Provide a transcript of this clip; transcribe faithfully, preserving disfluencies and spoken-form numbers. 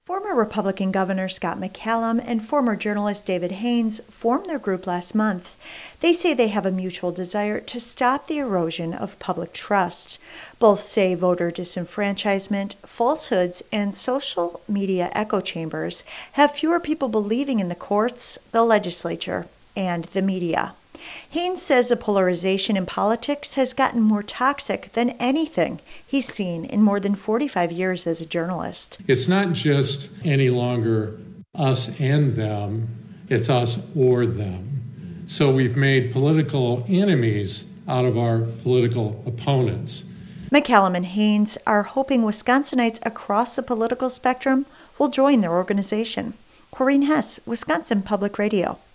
Former Republican Governor Scott McCallum and former journalist David Haynes formed their group last month. They say they have a mutual desire to stop the erosion of public trust. Both say voter disenfranchisement, falsehoods, and social media echo chambers have fewer people believing in the courts, the legislature, and the media. Haynes says the polarization in politics has gotten more toxic than anything he's seen in more than forty-five years as a journalist. It's not just any longer us and them, it's us or them. So we've made political enemies out of our political opponents. McCallum and Haynes are hoping Wisconsinites across the political spectrum will join their organization. Corrine Hess, Wisconsin Public Radio.